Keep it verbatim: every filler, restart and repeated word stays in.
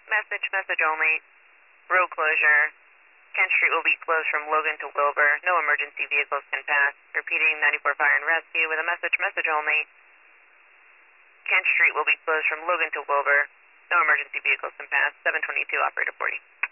Message, message only. Road closure. Kent Street will be closed from Logan to Wilbur. No emergency vehicles can pass. Repeating, ninety-four Fire and Rescue with a message, message only. Kent Street will be closed from Logan to Wilbur. No emergency vehicles can pass. seven twenty-two, operator forty.